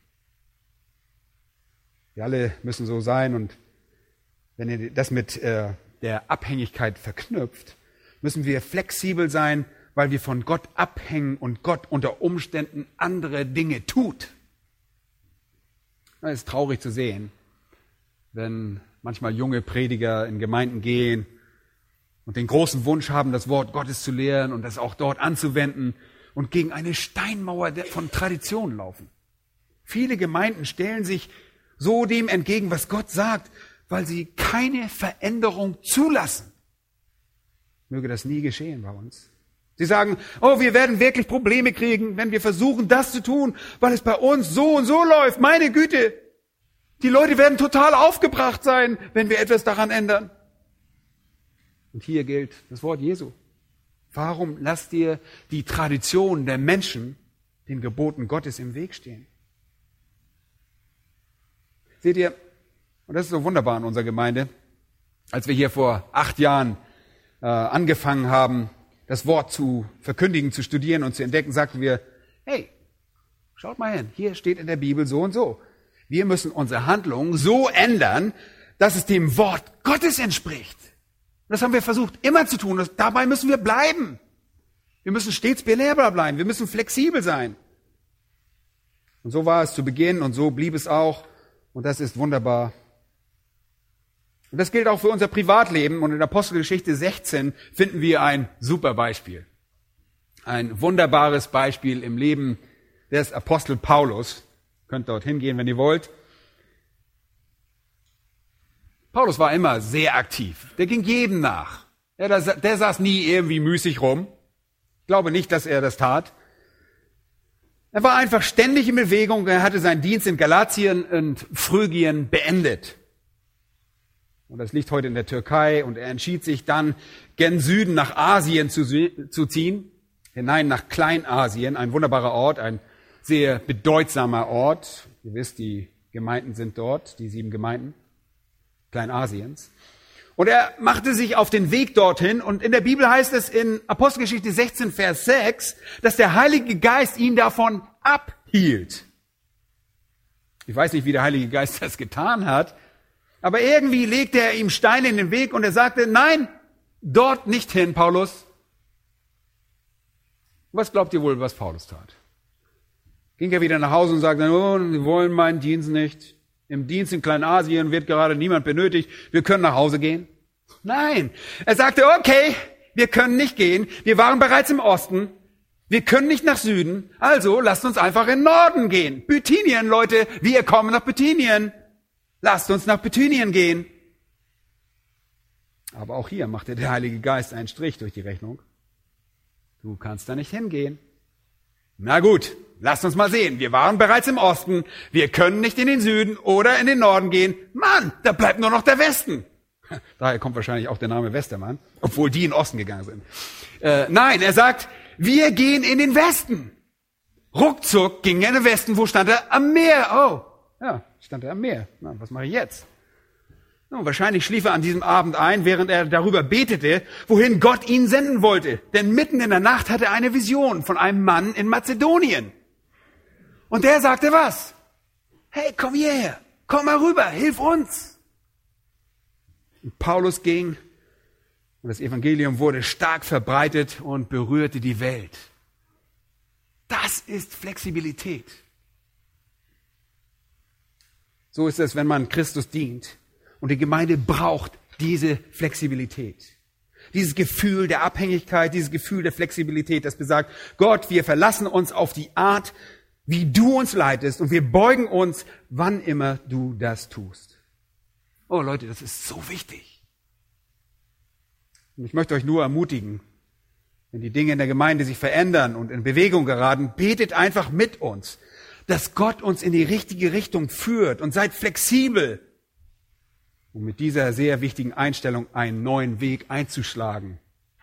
Wir alle müssen so sein und wenn ihr das mit äh, der Abhängigkeit verknüpft, müssen wir flexibel sein, weil wir von Gott abhängen und Gott unter Umständen andere Dinge tut. Es ist traurig zu sehen, wenn manchmal junge Prediger in Gemeinden gehen und den großen Wunsch haben, das Wort Gottes zu lehren und das auch dort anzuwenden und gegen eine Steinmauer von Tradition laufen. Viele Gemeinden stellen sich so dem entgegen, was Gott sagt, weil sie keine Veränderung zulassen. Möge das nie geschehen bei uns. Sie sagen, oh, wir werden wirklich Probleme kriegen, wenn wir versuchen, das zu tun, weil es bei uns so und so läuft. Meine Güte, die Leute werden total aufgebracht sein, wenn wir etwas daran ändern. Und hier gilt das Wort Jesu. Warum lasst ihr die Tradition der Menschen den Geboten Gottes im Weg stehen? Seht ihr, und das ist so wunderbar in unserer Gemeinde, als wir hier vor acht Jahren äh, angefangen haben, das Wort zu verkündigen, zu studieren und zu entdecken, sagten wir, hey, schaut mal hin, hier steht in der Bibel so und so. Wir müssen unsere Handlungen so ändern, dass es dem Wort Gottes entspricht. Das haben wir versucht immer zu tun. Das, dabei müssen wir bleiben. Wir müssen stets belehrbar bleiben. Wir müssen flexibel sein. Und so war es zu Beginn und so blieb es auch. Und das ist wunderbar. Und das gilt auch für unser Privatleben. Und in Apostelgeschichte sechzehn finden wir ein super Beispiel. Ein wunderbares Beispiel im Leben des Apostel Paulus. Ihr könnt dort hingehen, wenn ihr wollt. Paulus war immer sehr aktiv. Der ging jedem nach. Der, der saß nie irgendwie müßig rum. Ich glaube nicht, dass er das tat. Er war einfach ständig in Bewegung. Er hatte seinen Dienst in Galatien und Phrygien beendet. Und das liegt heute in der Türkei. Und er entschied sich dann, gen Süden nach Asien zu, zu ziehen. Hinein nach Kleinasien, ein wunderbarer Ort, ein sehr bedeutsamer Ort. Ihr wisst, die Gemeinden sind dort, die sieben Gemeinden Kleinasiens. Und er machte sich auf den Weg dorthin. Und in der Bibel heißt es in Apostelgeschichte sechzehn, Vers sechs, dass der Heilige Geist ihn davon abhielt. Ich weiß nicht, wie der Heilige Geist das getan hat, aber irgendwie legte er ihm Steine in den Weg und er sagte, nein, dort nicht hin, Paulus. Was glaubt ihr wohl, was Paulus tat? Ging er wieder nach Hause und sagte, oh, wir wollen meinen Dienst nicht. Im Dienst in Kleinasien wird gerade niemand benötigt. Wir können nach Hause gehen. Nein, er sagte, okay, wir können nicht gehen. Wir waren bereits im Osten. Wir können nicht nach Süden. Also lasst uns einfach in den Norden gehen. Bithynien, Leute, wir kommen nach Bithynien. Lasst uns nach Bithynien gehen. Aber auch hier machte der Heilige Geist einen Strich durch die Rechnung. Du kannst da nicht hingehen. Na gut, lasst uns mal sehen. Wir waren bereits im Osten. Wir können nicht in den Süden oder in den Norden gehen. Mann, da bleibt nur noch der Westen. Daher kommt wahrscheinlich auch der Name Westermann, obwohl die in den Osten gegangen sind. Äh, nein, er sagt, wir gehen in den Westen. ruckzuck ging er in den Westen. Wo stand er? Am Meer. Oh, ja, stand er am Meer. Na, was mache ich jetzt? Nun, wahrscheinlich schlief er an diesem Abend ein, während er darüber betete, wohin Gott ihn senden wollte. Denn mitten in der Nacht hatte er eine Vision von einem Mann in Mazedonien. Und der sagte was? Hey, komm hierher, komm mal rüber, hilf uns. Und Paulus ging und das Evangelium wurde stark verbreitet und berührte die Welt. Das ist Flexibilität. So ist es, wenn man Christus dient. Und die Gemeinde braucht diese Flexibilität. Dieses Gefühl der Abhängigkeit, dieses Gefühl der Flexibilität, das besagt, Gott, wir verlassen uns auf die Art, wie du uns leitest und wir beugen uns, wann immer du das tust. Oh Leute, das ist so wichtig. Und ich möchte euch nur ermutigen, wenn die Dinge in der Gemeinde sich verändern und in Bewegung geraten, betet einfach mit uns, dass Gott uns in die richtige Richtung führt und seid flexibel, um mit dieser sehr wichtigen Einstellung einen neuen Weg einzuschlagen.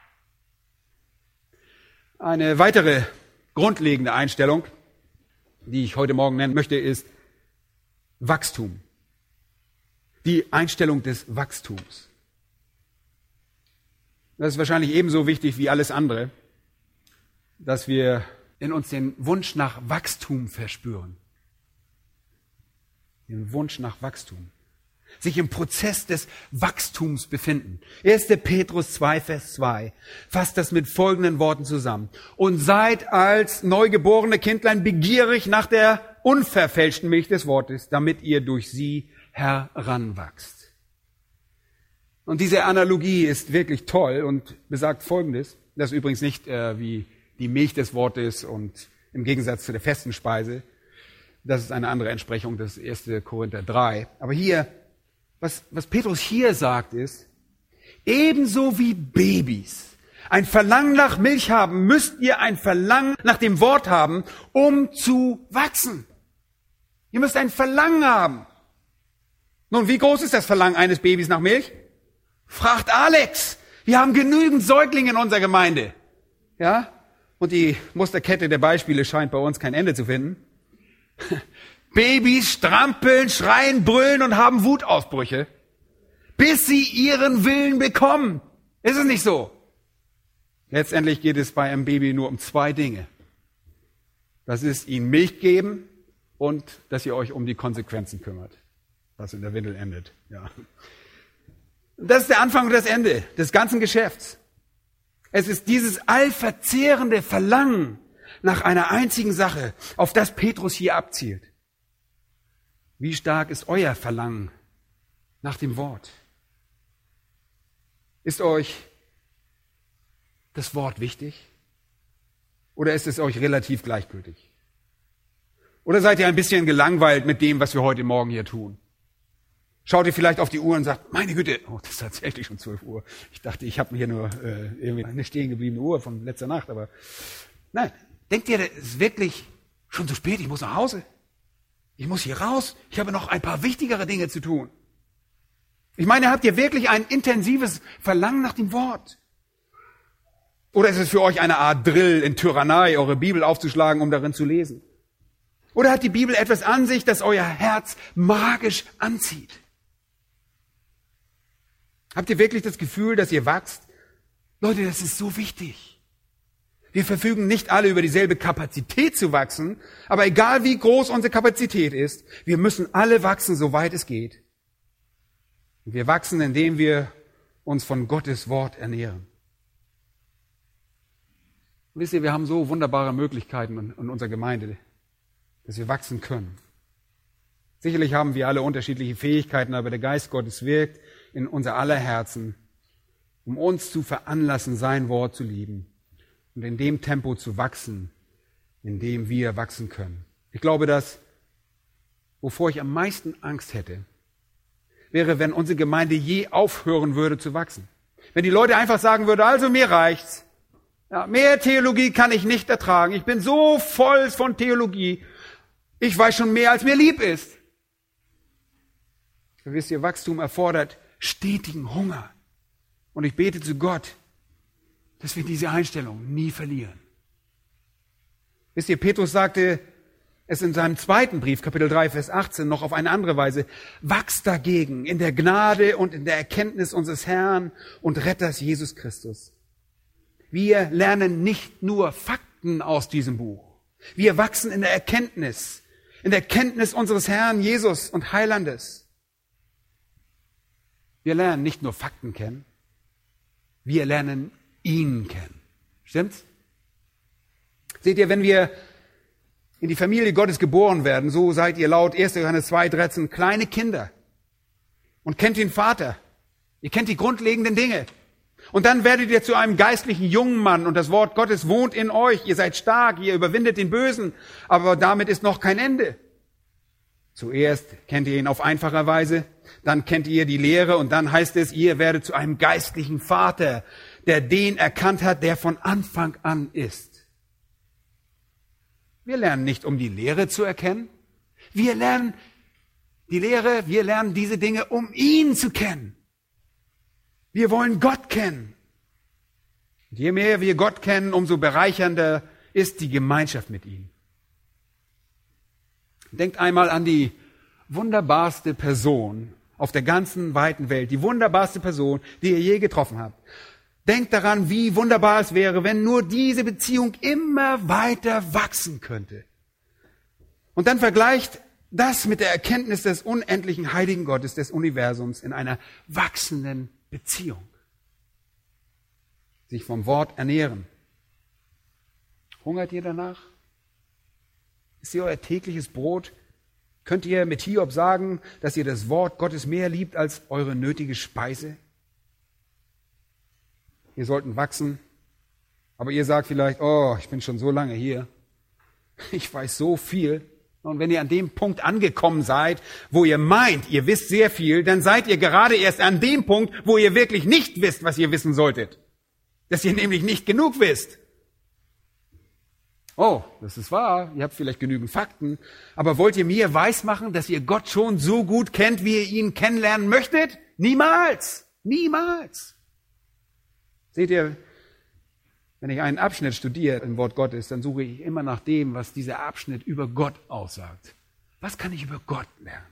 Eine weitere grundlegende Einstellung, die ich heute Morgen nennen möchte, ist Wachstum. Die Einstellung des Wachstums. Das ist wahrscheinlich ebenso wichtig wie alles andere, dass wir in uns den Wunsch nach Wachstum verspüren. Den Wunsch nach Wachstum. Sich im Prozess des Wachstums befinden. erster Petrus zwei, Vers zwei fasst das mit folgenden Worten zusammen. Und seid als neugeborene Kindlein begierig nach der unverfälschten Milch des Wortes, damit ihr durch sie heranwachst. Und diese Analogie ist wirklich toll und besagt Folgendes. Das ist übrigens nicht äh, wie die Milch des Wortes und im Gegensatz zu der festen Speise. Das ist eine andere Entsprechung, das ist erster Korinther drei. Aber hier Was, was Petrus hier sagt ist, ebenso wie Babys ein Verlangen nach Milch haben, müsst ihr ein Verlangen nach dem Wort haben, um zu wachsen. Ihr müsst ein Verlangen haben. Nun, wie groß ist das Verlangen eines Babys nach Milch? Fragt Alex. Wir haben genügend Säuglinge in unserer Gemeinde. Ja? Und die Musterkette der Beispiele scheint bei uns kein Ende zu finden. Babys strampeln, schreien, brüllen und haben Wutausbrüche, bis sie ihren Willen bekommen. Ist es nicht so? Letztendlich geht es bei einem Baby nur um zwei Dinge. Das ist ihm Milch geben und dass ihr euch um die Konsequenzen kümmert, was in der Windel endet. Ja. Das ist der Anfang und das Ende des ganzen Geschäfts. Es ist dieses allverzehrende Verlangen nach einer einzigen Sache, auf das Petrus hier abzielt. Wie stark ist euer Verlangen nach dem Wort? Ist euch das Wort wichtig? Oder ist es euch relativ gleichgültig? Oder seid ihr ein bisschen gelangweilt mit dem, was wir heute Morgen hier tun? Schaut ihr vielleicht auf die Uhr und sagt, meine Güte, oh, das ist tatsächlich schon zwölf Uhr. Ich dachte, ich habe hier nur äh, irgendwie eine stehen gebliebene Uhr von letzter Nacht. Aber nein, denkt ihr, es ist wirklich schon zu spät, ich muss nach Hause? Ich muss hier raus, ich habe noch ein paar wichtigere Dinge zu tun. Ich meine, habt ihr wirklich ein intensives Verlangen nach dem Wort? Oder ist es für euch eine Art Drill in Tyrannei, eure Bibel aufzuschlagen, um darin zu lesen? Oder hat die Bibel etwas an sich, das euer Herz magisch anzieht? Habt ihr wirklich das Gefühl, dass ihr wachst? Leute, das ist so wichtig. Wir verfügen nicht alle über dieselbe Kapazität zu wachsen, aber egal wie groß unsere Kapazität ist, wir müssen alle wachsen, soweit es geht. Wir wachsen, indem wir uns von Gottes Wort ernähren. Und wisst ihr, wir haben so wunderbare Möglichkeiten in unserer Gemeinde, dass wir wachsen können. Sicherlich haben wir alle unterschiedliche Fähigkeiten, aber der Geist Gottes wirkt in unser aller Herzen, um uns zu veranlassen, sein Wort zu lieben. Und in dem Tempo zu wachsen, in dem wir wachsen können. Ich glaube, dass, wovor ich am meisten Angst hätte, wäre, wenn unsere Gemeinde je aufhören würde zu wachsen. Wenn die Leute einfach sagen würden, also mir reicht's. Ja, mehr Theologie kann ich nicht ertragen. Ich bin so voll von Theologie. Ich weiß schon mehr, als mir lieb ist. Wisst ihr, Wachstum erfordert stetigen Hunger. Und ich bete zu Gott, dass wir diese Einstellung nie verlieren. Wisst ihr, Petrus sagte es in seinem zweiten Brief, Kapitel drei, Vers achtzehn, noch auf eine andere Weise: Wachst dagegen in der Gnade und in der Erkenntnis unseres Herrn und Retters Jesus Christus. Wir lernen nicht nur Fakten aus diesem Buch. Wir wachsen in der Erkenntnis, in der Kenntnis unseres Herrn Jesus und Heilandes. Wir lernen nicht nur Fakten kennen, wir lernen ihn kennen. Stimmt's? Seht ihr, wenn wir in die Familie Gottes geboren werden, so seid ihr laut erster Johannes zwei, dreizehn kleine Kinder und kennt den Vater. Ihr kennt die grundlegenden Dinge. Und dann werdet ihr zu einem geistlichen jungen Mann und das Wort Gottes wohnt in euch. Ihr seid stark, ihr überwindet den Bösen, aber damit ist noch kein Ende. Zuerst kennt ihr ihn auf einfache Weise, dann kennt ihr die Lehre und dann heißt es, ihr werdet zu einem geistlichen Vater, der den erkannt hat, der von Anfang an ist. Wir lernen nicht, um die Lehre zu erkennen. Wir lernen die Lehre, wir lernen diese Dinge, um ihn zu kennen. Wir wollen Gott kennen. Und je mehr wir Gott kennen, umso bereichernder ist die Gemeinschaft mit ihm. Denkt einmal an die wunderbarste Person auf der ganzen weiten Welt, die wunderbarste Person, die ihr je getroffen habt. Denkt daran, wie wunderbar es wäre, wenn nur diese Beziehung immer weiter wachsen könnte. Und dann vergleicht das mit der Erkenntnis des unendlichen heiligen Gottes des Universums in einer wachsenden Beziehung. Sich vom Wort ernähren. Hungert ihr danach? Ist ihr euer tägliches Brot? Könnt ihr mit Hiob sagen, dass ihr das Wort Gottes mehr liebt als eure nötige Speise? Wir sollten wachsen, aber ihr sagt vielleicht, oh, ich bin schon so lange hier. Ich weiß so viel. Und wenn ihr an dem Punkt angekommen seid, wo ihr meint, ihr wisst sehr viel, dann seid ihr gerade erst an dem Punkt, wo ihr wirklich nicht wisst, was ihr wissen solltet. Dass ihr nämlich nicht genug wisst. Oh, das ist wahr, ihr habt vielleicht genügend Fakten, aber wollt ihr mir weismachen, dass ihr Gott schon so gut kennt, wie ihr ihn kennenlernen möchtet? Niemals! Niemals! Seht ihr, wenn ich einen Abschnitt studiere im Wort Gottes, dann suche ich immer nach dem, was dieser Abschnitt über Gott aussagt. Was kann ich über Gott lernen?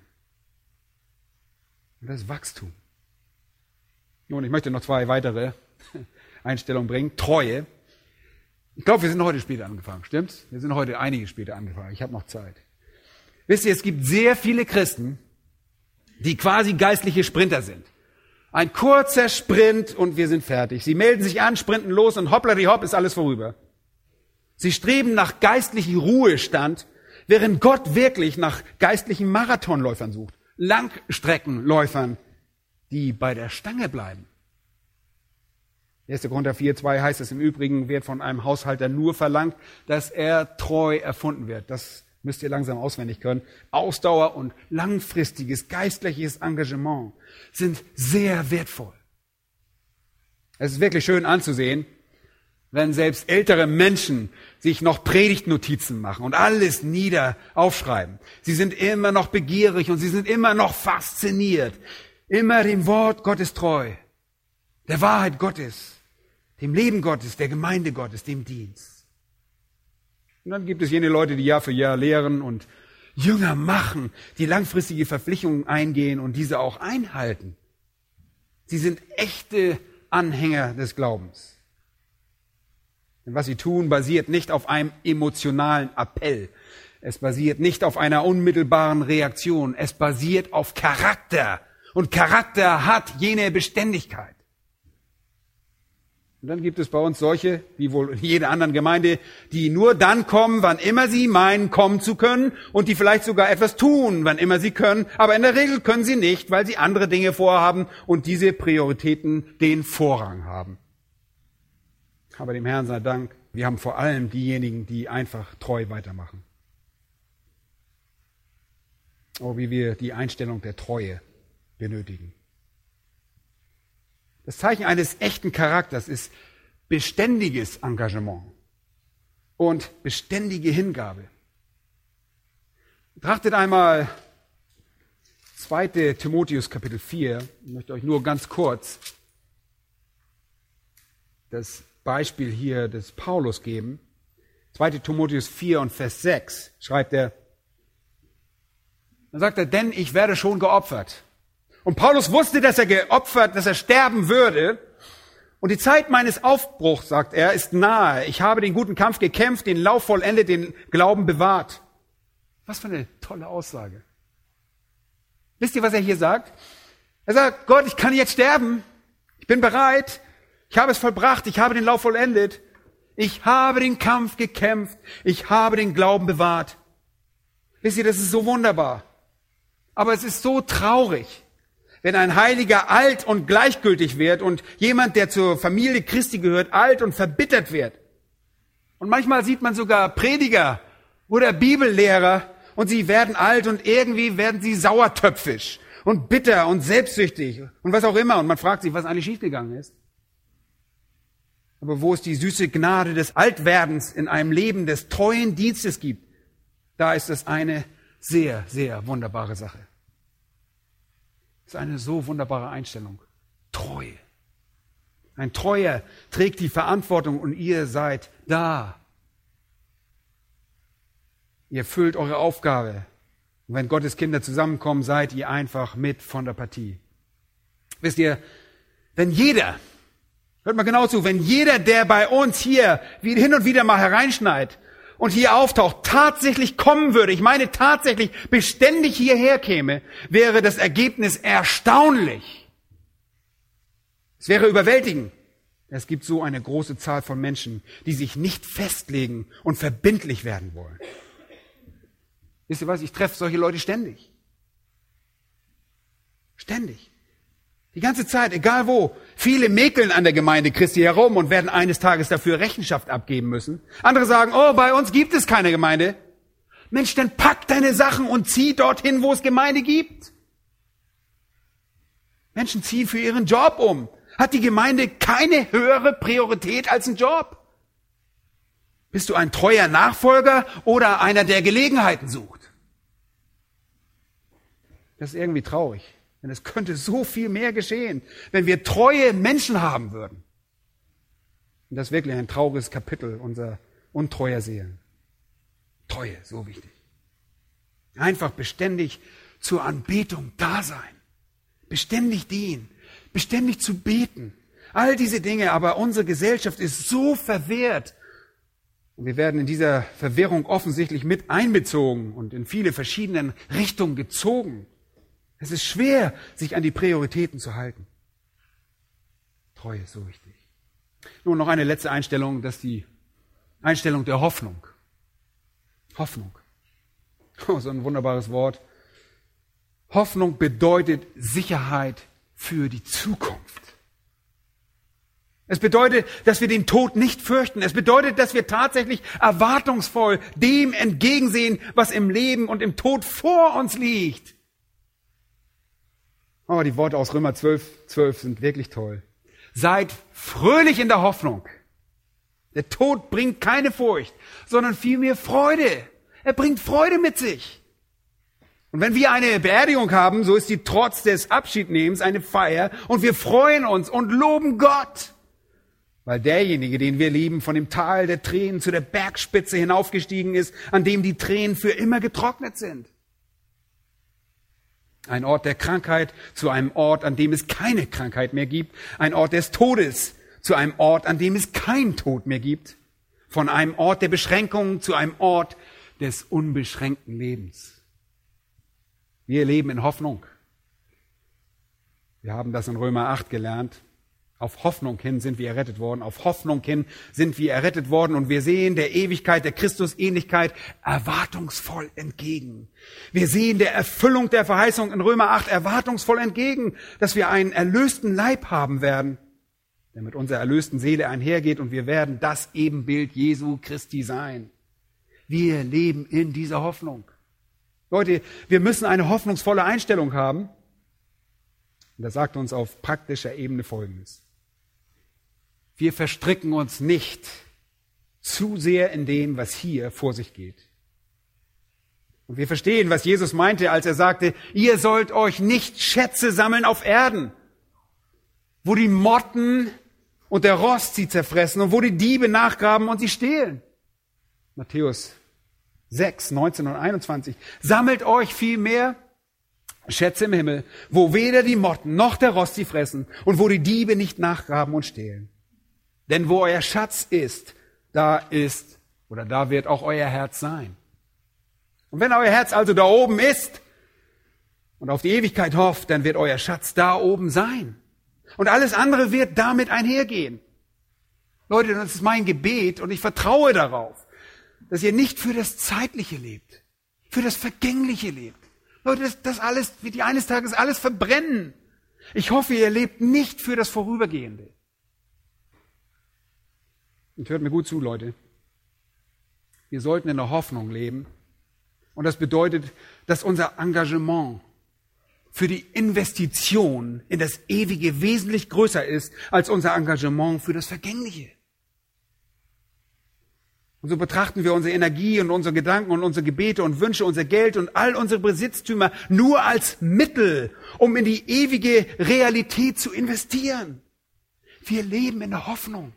Und das ist Wachstum. Nun, ich möchte noch zwei weitere Einstellungen bringen. Treue. Ich glaube, wir sind heute später angefangen, stimmt's? Wir sind heute einige später angefangen. Ich habe noch Zeit. Wisst ihr, es gibt sehr viele Christen, die quasi geistliche Sprinter sind. Ein kurzer Sprint und wir sind fertig. Sie melden sich an, sprinten los und hoppla die hopp ist alles vorüber. Sie streben nach geistlichem Ruhestand, während Gott wirklich nach geistlichen Marathonläufern sucht. Langstreckenläufern, die bei der Stange bleiben. erster Korinther vier, zwei heißt es im Übrigen, wird von einem Haushalter nur verlangt, dass er treu erfunden wird. Das müsst ihr langsam auswendig können. Ausdauer und langfristiges geistliches Engagement sind sehr wertvoll. Es ist wirklich schön anzusehen, wenn selbst ältere Menschen sich noch Predigtnotizen machen und alles nieder aufschreiben. Sie sind immer noch begierig und sie sind immer noch fasziniert. Immer dem Wort Gottes treu, der Wahrheit Gottes, dem Leben Gottes, der Gemeinde Gottes, dem Dienst. Und dann gibt es jene Leute, die Jahr für Jahr lehren und Jünger machen, die langfristige Verpflichtungen eingehen und diese auch einhalten. Sie sind echte Anhänger des Glaubens. Denn was sie tun, basiert nicht auf einem emotionalen Appell. Es basiert nicht auf einer unmittelbaren Reaktion. Es basiert auf Charakter. Und Charakter hat jene Beständigkeit. Und dann gibt es bei uns solche, wie wohl in jeder anderen Gemeinde, die nur dann kommen, wann immer sie meinen, kommen zu können und die vielleicht sogar etwas tun, wann immer sie können. Aber in der Regel können sie nicht, weil sie andere Dinge vorhaben und diese Prioritäten den Vorrang haben. Aber dem Herrn sei Dank, wir haben vor allem diejenigen, die einfach treu weitermachen. Oh, wie wir die Einstellung der Treue benötigen. Das Zeichen eines echten Charakters ist beständiges Engagement und beständige Hingabe. Betrachtet einmal zweiter Timotheus Kapitel vier. Ich möchte euch nur ganz kurz das Beispiel hier des Paulus geben. zweiter Timotheus vier und Vers sechs schreibt er, dann sagt er, denn ich werde schon geopfert. Und Paulus wusste, dass er geopfert, dass er sterben würde. Und die Zeit meines Aufbruchs, sagt er, ist nahe. Ich habe den guten Kampf gekämpft, den Lauf vollendet, den Glauben bewahrt. Was für eine tolle Aussage. Wisst ihr, was er hier sagt? Er sagt, Gott, ich kann jetzt sterben. Ich bin bereit. Ich habe es vollbracht. Ich habe den Lauf vollendet. Ich habe den Kampf gekämpft. Ich habe den Glauben bewahrt. Wisst ihr, das ist so wunderbar. Aber es ist so traurig, wenn ein Heiliger alt und gleichgültig wird und jemand, der zur Familie Christi gehört, alt und verbittert wird. Und manchmal sieht man sogar Prediger oder Bibellehrer und sie werden alt und irgendwie werden sie sauertöpfisch und bitter und selbstsüchtig und was auch immer. Und man fragt sich, was eigentlich schiefgegangen ist. Aber wo es die süße Gnade des Altwerdens in einem Leben des treuen Dienstes gibt, da ist es eine sehr, sehr wunderbare Sache. Das ist eine so wunderbare Einstellung. Treue. Ein Treuer trägt die Verantwortung und ihr seid da. Ihr füllt eure Aufgabe. Und wenn Gottes Kinder zusammenkommen, seid ihr einfach mit von der Partie. Wisst ihr, wenn jeder, hört mal genau zu, wenn jeder, der bei uns hier wie hin und wieder mal hereinschneit und hier auftaucht, tatsächlich kommen würde, ich meine tatsächlich beständig hierher käme, wäre das Ergebnis erstaunlich. Es wäre überwältigend. Es gibt so eine große Zahl von Menschen, die sich nicht festlegen und verbindlich werden wollen. Wisst ihr was? Ich treffe solche Leute ständig. Ständig. Die ganze Zeit, egal wo. Viele mäkeln an der Gemeinde Christi herum und werden eines Tages dafür Rechenschaft abgeben müssen. Andere sagen, oh, bei uns gibt es keine Gemeinde. Mensch, dann pack deine Sachen und zieh dorthin, wo es Gemeinde gibt. Menschen ziehen für ihren Job um. Hat die Gemeinde keine höhere Priorität als ein Job? Bist du ein treuer Nachfolger oder einer, der Gelegenheiten sucht? Das ist irgendwie traurig. Denn es könnte so viel mehr geschehen, wenn wir treue Menschen haben würden. Und das ist wirklich ein trauriges Kapitel unserer untreuer Seelen. Treue, so wichtig. Einfach beständig zur Anbetung da sein. Beständig dienen. Beständig zu beten. All diese Dinge, aber unsere Gesellschaft ist so verwehrt. Und wir werden in dieser Verwirrung offensichtlich mit einbezogen und in viele verschiedene Richtungen gezogen. Es ist schwer, sich an die Prioritäten zu halten. Treue ist so wichtig. Nun noch eine letzte Einstellung, das ist die Einstellung der Hoffnung. Hoffnung. Oh, so ein wunderbares Wort. Hoffnung bedeutet Sicherheit für die Zukunft. Es bedeutet, dass wir den Tod nicht fürchten. Es bedeutet, dass wir tatsächlich erwartungsvoll dem entgegensehen, was im Leben und im Tod vor uns liegt. Oh, die Worte aus Römer zwölf, zwölf sind wirklich toll. Seid fröhlich in der Hoffnung. Der Tod bringt keine Furcht, sondern vielmehr Freude. Er bringt Freude mit sich. Und wenn wir eine Beerdigung haben, so ist die trotz des Abschiednehmens eine Feier und wir freuen uns und loben Gott. Weil derjenige, den wir lieben, von dem Tal der Tränen zu der Bergspitze hinaufgestiegen ist, an dem die Tränen für immer getrocknet sind. Ein Ort der Krankheit zu einem Ort, an dem es keine Krankheit mehr gibt. Ein Ort des Todes zu einem Ort, an dem es keinen Tod mehr gibt. Von einem Ort der Beschränkungen zu einem Ort des unbeschränkten Lebens. Wir leben in Hoffnung. Wir haben das in Römer acht gelernt. Auf Hoffnung hin sind wir errettet worden. Auf Hoffnung hin sind wir errettet worden. Und wir sehen der Ewigkeit, der Christusähnlichkeit erwartungsvoll entgegen. Wir sehen der Erfüllung der Verheißung in Römer acht erwartungsvoll entgegen, dass wir einen erlösten Leib haben werden, der mit unserer erlösten Seele einhergeht. Und wir werden das Ebenbild Jesu Christi sein. Wir leben in dieser Hoffnung. Leute, wir müssen eine hoffnungsvolle Einstellung haben. Und das sagt uns auf praktischer Ebene Folgendes. Wir verstricken uns nicht zu sehr in dem, was hier vor sich geht. Und wir verstehen, was Jesus meinte, als er sagte, ihr sollt euch nicht Schätze sammeln auf Erden, wo die Motten und der Rost sie zerfressen und wo die Diebe nachgraben und sie stehlen. Matthäus sechs, neunzehn und einundzwanzig. Sammelt euch vielmehr Schätze im Himmel, wo weder die Motten noch der Rost sie fressen und wo die Diebe nicht nachgraben und stehlen. Denn wo euer Schatz ist, da ist oder da wird auch euer Herz sein. Und wenn euer Herz also da oben ist und auf die Ewigkeit hofft, dann wird euer Schatz da oben sein. Und alles andere wird damit einhergehen. Leute, das ist mein Gebet und ich vertraue darauf, dass ihr nicht für das Zeitliche lebt, für das Vergängliche lebt. Leute, das, das alles wird ihr eines Tages alles verbrennen. Ich hoffe, ihr lebt nicht für das Vorübergehende. Und hört mir gut zu, Leute. Wir sollten in der Hoffnung leben. Und das bedeutet, dass unser Engagement für die Investition in das Ewige wesentlich größer ist als unser Engagement für das Vergängliche. Und so betrachten wir unsere Energie und unsere Gedanken und unsere Gebete und Wünsche, unser Geld und all unsere Besitztümer nur als Mittel, um in die ewige Realität zu investieren. Wir leben in der Hoffnung.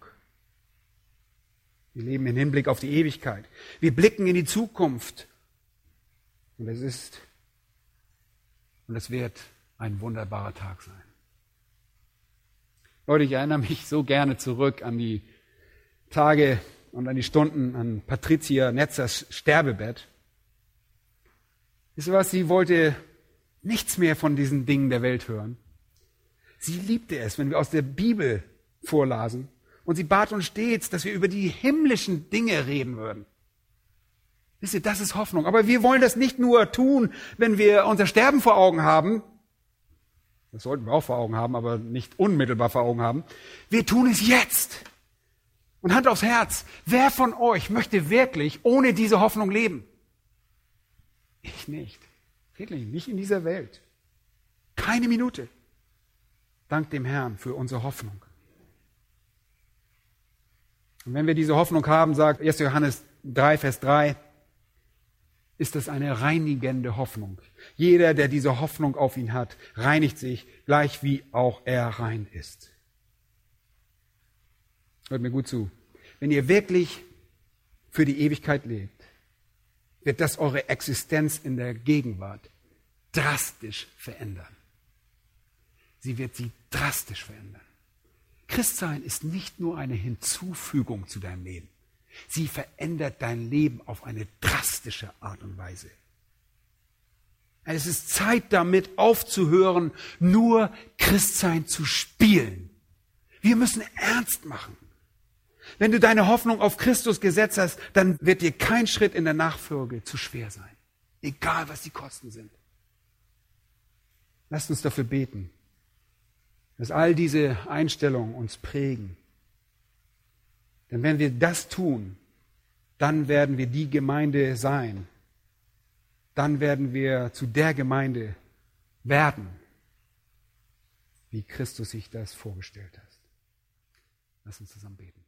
Wir leben im Hinblick auf die Ewigkeit. Wir blicken in die Zukunft. Und es ist und es wird ein wunderbarer Tag sein. Leute, ich erinnere mich so gerne zurück an die Tage und an die Stunden an Patricia Netzers Sterbebett. Wisst ihr was? Sie wollte nichts mehr von diesen Dingen der Welt hören. Sie liebte es, wenn wir aus der Bibel vorlasen. Und sie bat uns stets, dass wir über die himmlischen Dinge reden würden. Wisst ihr, das ist Hoffnung. Aber wir wollen das nicht nur tun, wenn wir unser Sterben vor Augen haben. Das sollten wir auch vor Augen haben, aber nicht unmittelbar vor Augen haben. Wir tun es jetzt. Und Hand aufs Herz, wer von euch möchte wirklich ohne diese Hoffnung leben? Ich nicht. Wirklich nicht in dieser Welt. Keine Minute. Dank dem Herrn für unsere Hoffnung. Und wenn wir diese Hoffnung haben, sagt erster Johannes drei, Vers drei, ist das eine reinigende Hoffnung. Jeder, der diese Hoffnung auf ihn hat, reinigt sich, gleich wie auch er rein ist. Hört mir gut zu. Wenn ihr wirklich für die Ewigkeit lebt, wird das eure Existenz in der Gegenwart drastisch verändern. Sie wird sie drastisch verändern. Christsein ist nicht nur eine Hinzufügung zu deinem Leben. Sie verändert dein Leben auf eine drastische Art und Weise. Es ist Zeit damit aufzuhören, nur Christsein zu spielen. Wir müssen ernst machen. Wenn du deine Hoffnung auf Christus gesetzt hast, dann wird dir kein Schritt in der Nachfolge zu schwer sein. Egal, was die Kosten sind. Lasst uns dafür beten, dass all diese Einstellungen uns prägen. Denn wenn wir das tun, dann werden wir die Gemeinde sein. Dann werden wir zu der Gemeinde werden, wie Christus sich das vorgestellt hat. Lass uns zusammen beten.